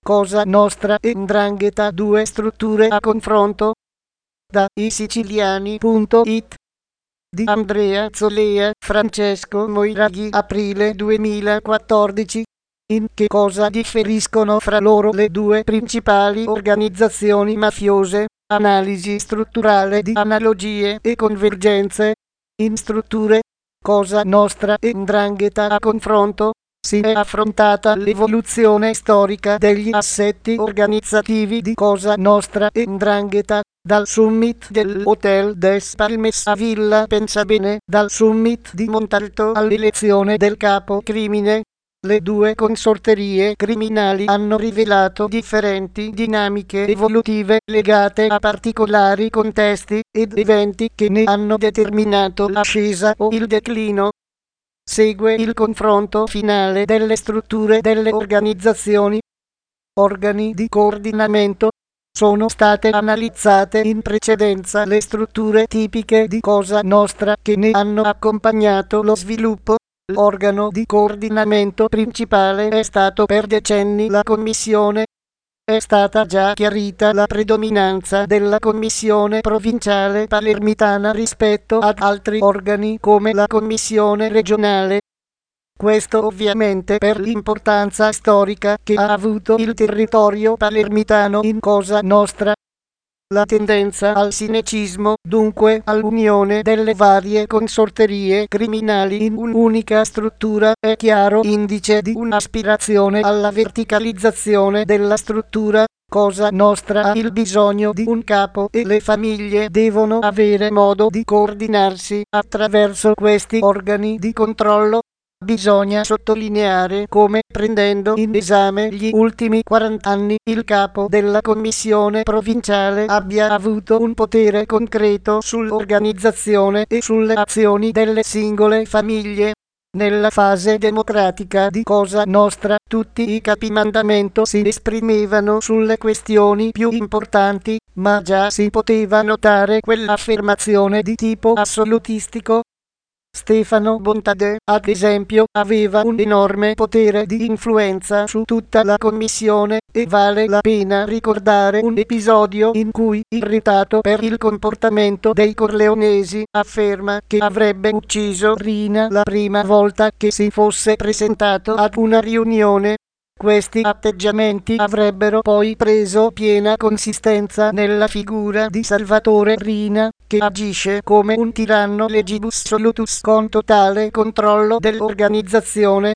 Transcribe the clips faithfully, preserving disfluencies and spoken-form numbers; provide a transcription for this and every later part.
Cosa Nostra e 'Ndrangheta, due strutture a confronto. Da isiciliani punto it di Andrea Zolea, Francesco Moiraghi, aprile duemilaquattordici. In che cosa differiscono fra loro le due principali organizzazioni mafiose? Analisi strutturale di analogie e convergenze. In strutture Cosa Nostra e 'Ndrangheta a confronto si è affrontata l'evoluzione storica degli assetti organizzativi di Cosa Nostra e 'Ndrangheta, dal summit dell'Hotel des Palmes a Villa Pensabene, dal summit di Montalto all'elezione del capo crimine. Le due consorterie criminali hanno rivelato differenti dinamiche evolutive legate a particolari contesti ed eventi che ne hanno determinato l'ascesa o il declino. Segue il confronto finale delle strutture delle organizzazioni. Organi di coordinamento. Sono state analizzate in precedenza le strutture tipiche di Cosa Nostra che ne hanno accompagnato lo sviluppo. L'organo di coordinamento principale è stato per decenni la Commissione. È stata già chiarita la predominanza della Commissione provinciale palermitana rispetto ad altri organi come la Commissione regionale. Questo ovviamente per l'importanza storica che ha avuto il territorio palermitano in Cosa Nostra. La tendenza al sinecismo, dunque all'unione delle varie consorterie criminali in un'unica struttura, è chiaro indice di un'aspirazione alla verticalizzazione della struttura. Cosa Nostra ha il bisogno di un capo e le famiglie devono avere modo di coordinarsi attraverso questi organi di controllo. Bisogna sottolineare come, prendendo in esame gli ultimi quaranta anni, il capo della commissione provinciale abbia avuto un potere concreto sull'organizzazione e sulle azioni delle singole famiglie. Nella fase democratica di Cosa Nostra, tutti i capimandamento si esprimevano sulle questioni più importanti, ma già si poteva notare quell'affermazione di tipo assolutistico. Stefano Bontadè, ad esempio, aveva un enorme potere di influenza su tutta la commissione, e vale la pena ricordare un episodio in cui, irritato per il comportamento dei corleonesi, afferma che avrebbe ucciso Rina la prima volta che si fosse presentato ad una riunione. Questi atteggiamenti avrebbero poi preso piena consistenza nella figura di Salvatore Rina, che agisce come un tiranno legibus solutus con totale controllo dell'organizzazione.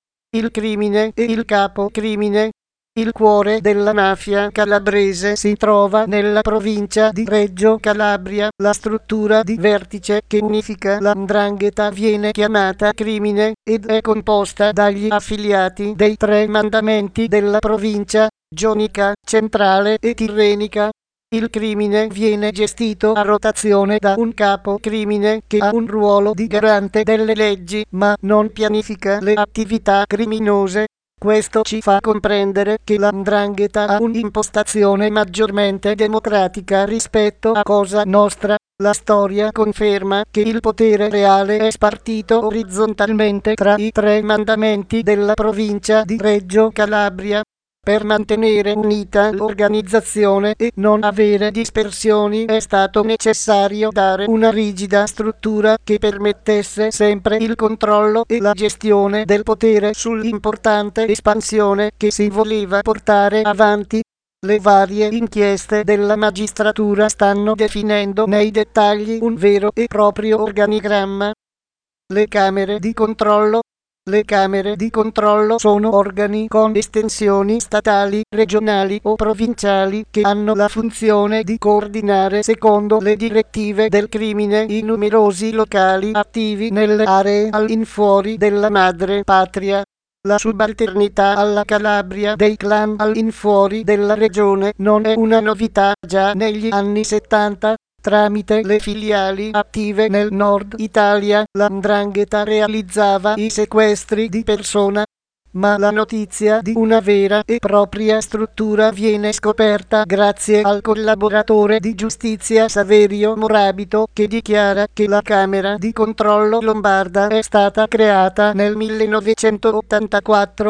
Il crimine e il capo crimine. Il cuore della mafia calabrese si trova nella provincia di Reggio Calabria. La struttura di vertice che unifica la 'Ndrangheta viene chiamata crimine ed è composta dagli affiliati dei tre mandamenti della provincia, Gionica, Centrale e Tirrenica. Il crimine viene gestito a rotazione da un capo crimine che ha un ruolo di garante delle leggi, ma non pianifica le attività criminose. Questo ci fa comprendere che la 'Ndrangheta ha un'impostazione maggiormente democratica rispetto a Cosa Nostra. La storia conferma che il potere reale è spartito orizzontalmente tra i tre mandamenti della provincia di Reggio Calabria. Per mantenere unita l'organizzazione e non avere dispersioni è stato necessario dare una rigida struttura che permettesse sempre il controllo e la gestione del potere sull'importante espansione che si voleva portare avanti. Le varie inchieste della magistratura stanno definendo nei dettagli un vero e proprio organigramma. Le camere di controllo. Le camere di controllo sono organi con estensioni statali, regionali o provinciali che hanno la funzione di coordinare secondo le direttive del crimine i numerosi locali attivi nelle aree all'infuori della madre patria. La subalternità alla Calabria dei clan all'infuori della regione non è una novità. Già negli anni settanta, tramite le filiali attive nel nord Italia, la 'Ndrangheta realizzava i sequestri di persona. Ma la notizia di una vera e propria struttura viene scoperta grazie al collaboratore di giustizia Saverio Morabito, che dichiara che la Camera di controllo lombarda è stata creata nel millenovecentottantaquattro.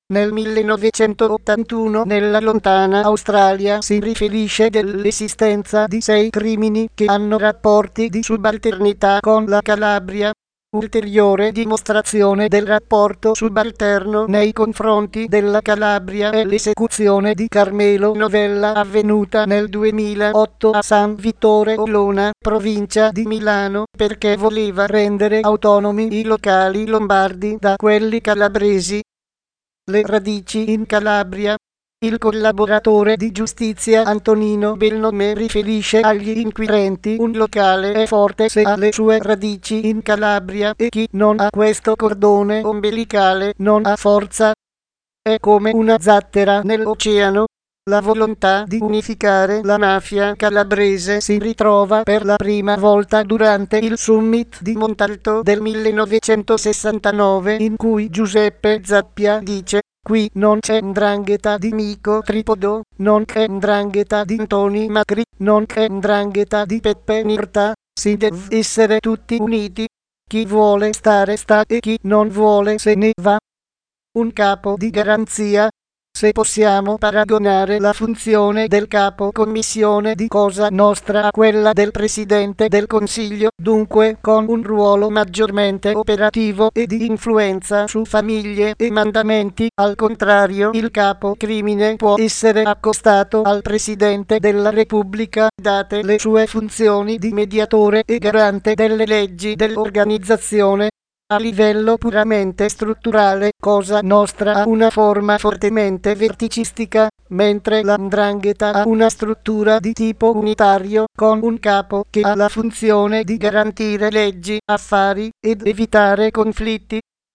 Nel millenovecentottantuno nella lontana Australia si riferisce dell'esistenza di sei crimini che hanno rapporti di subalternità con la Calabria. Ulteriore dimostrazione del rapporto subalterno nei confronti della Calabria è l'esecuzione di Carmelo Novella avvenuta nel duemilaotto a San Vittore Olona, provincia di Milano, perché voleva rendere autonomi i locali lombardi da quelli calabresi. Le radici in Calabria. Il collaboratore di giustizia Antonino Belnome riferisce agli inquirenti: un locale è forte se ha le sue radici in Calabria e chi non ha questo cordone ombelicale non ha forza. È come una zattera nell'oceano. La volontà di unificare la mafia calabrese si ritrova per la prima volta durante il summit di Montalto del millenovecentosessantanove, in cui Giuseppe Zappia dice: "Qui non c'è 'ndrangheta di Mico Tripodo, non c'è 'ndrangheta di Toni Macri, non c'è 'ndrangheta di Peppe Nirta, si deve essere tutti uniti. Chi vuole stare sta e chi non vuole se ne va." Un capo di garanzia. Se possiamo paragonare la funzione del capo commissione di Cosa Nostra a quella del Presidente del Consiglio, dunque con un ruolo maggiormente operativo e di influenza su famiglie e mandamenti, al contrario il capo crimine può essere accostato al Presidente della Repubblica, date le sue funzioni di mediatore e garante delle leggi dell'organizzazione. A livello puramente strutturale, Cosa Nostra ha una forma fortemente verticistica, mentre la 'ndrangheta ha una struttura di tipo unitario, con un capo che ha la funzione di garantire leggi, affari ed evitare conflitti.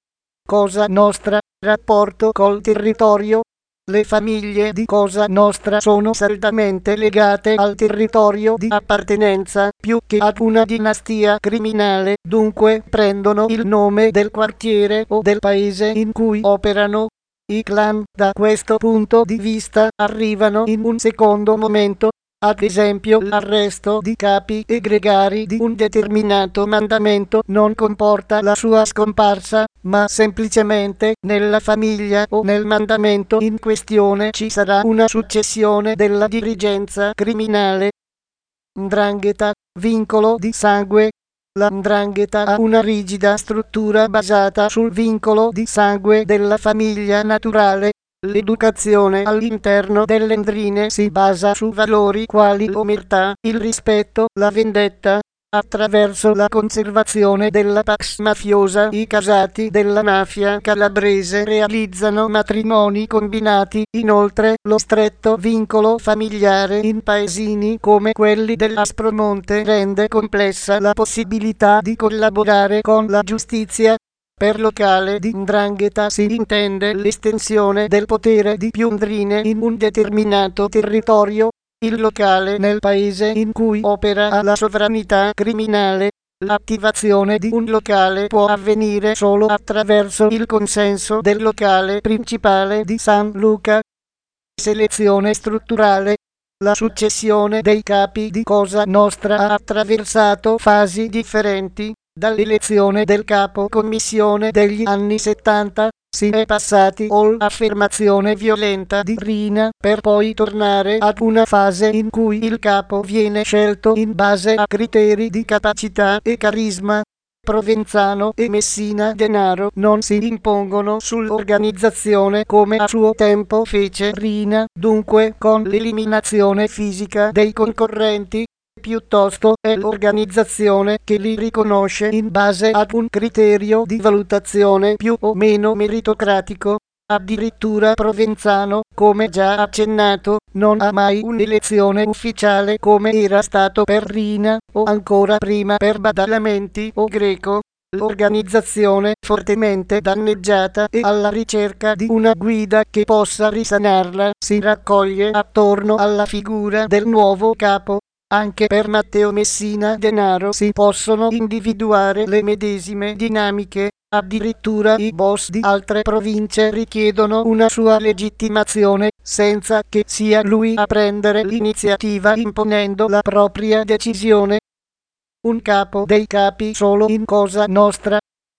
Cosa Nostra. Rapporto col territorio. Le famiglie di Cosa Nostra sono saldamente legate al territorio di appartenenza, più che ad una dinastia criminale, dunque prendono il nome del quartiere o del paese in cui operano. I clan, da questo punto di vista, arrivano in un secondo momento. Ad esempio, l'arresto di capi e gregari di un determinato mandamento non comporta la sua scomparsa, ma semplicemente nella famiglia o nel mandamento in questione ci sarà una successione della dirigenza criminale. 'Ndrangheta, vincolo di sangue. La 'ndrangheta ha una rigida struttura basata sul vincolo di sangue della famiglia naturale. L'educazione all'interno delle 'ndrine si basa su valori quali l'omertà, il rispetto, la vendetta. Attraverso la conservazione della pax mafiosa i casati della mafia calabrese realizzano matrimoni combinati. Inoltre, lo stretto vincolo familiare in paesini come quelli dell'Aspromonte rende complessa la possibilità di collaborare con la giustizia. Per locale di 'ndrangheta si intende l'estensione del potere di più 'ndrine in un determinato territorio. Il locale nel paese in cui opera ha la sovranità criminale. L'attivazione di un locale può avvenire solo attraverso il consenso del locale principale di San Luca. Selezione strutturale. La successione dei capi di Cosa Nostra ha attraversato fasi differenti. Dall'elezione del capo commissione degli anni settanta, si è passati all'affermazione violenta di Rina, per poi tornare ad una fase in cui il capo viene scelto in base a criteri di capacità e carisma. Provenzano e Messina Denaro non si impongono sull'organizzazione come a suo tempo fece Rina, dunque con l'eliminazione fisica dei concorrenti. Piuttosto è l'organizzazione che li riconosce in base ad un criterio di valutazione più o meno meritocratico. Addirittura Provenzano, come già accennato, non ha mai un'elezione ufficiale come era stato per Rina, o ancora prima per Badalamenti o Greco. L'organizzazione, fortemente danneggiata e alla ricerca di una guida che possa risanarla, si raccoglie attorno alla figura del nuovo capo. Anche per Matteo Messina Denaro si possono individuare le medesime dinamiche. Addirittura i boss di altre province richiedono una sua legittimazione, senza che sia lui a prendere l'iniziativa imponendo la propria decisione. Un capo dei capi solo in Cosa Nostra.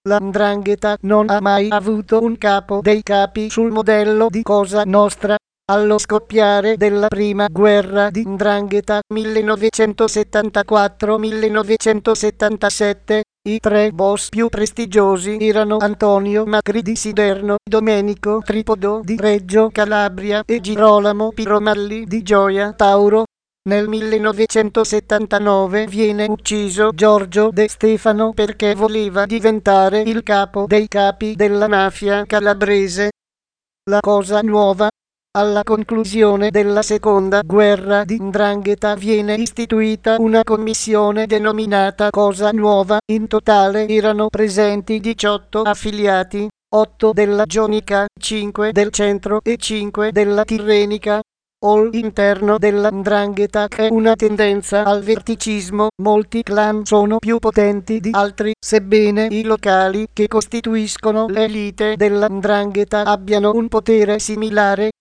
La 'ndrangheta non ha mai avuto un capo dei capi sul modello di Cosa Nostra. Allo scoppiare della prima guerra di 'ndrangheta millenovecentosettantaquattro millenovecentosettantasette, i tre boss più prestigiosi erano Antonio Macri di Siderno, Domenico Tripodo di Reggio Calabria e Girolamo Piromalli di Gioia Tauro. Nel millenovecentosettantanove viene ucciso Giorgio De Stefano perché voleva diventare il capo dei capi della mafia calabrese. La cosa nuova: alla conclusione della seconda guerra di 'ndrangheta viene istituita una commissione denominata Cosa Nuova. In totale erano presenti diciotto affiliati, otto della Gionica, cinque del Centro e cinque della Tirrenica. All'interno della 'ndrangheta c'è una tendenza al verticismo, molti clan sono più potenti di altri, sebbene i locali che costituiscono l'elite della 'ndrangheta abbiano un potere similare.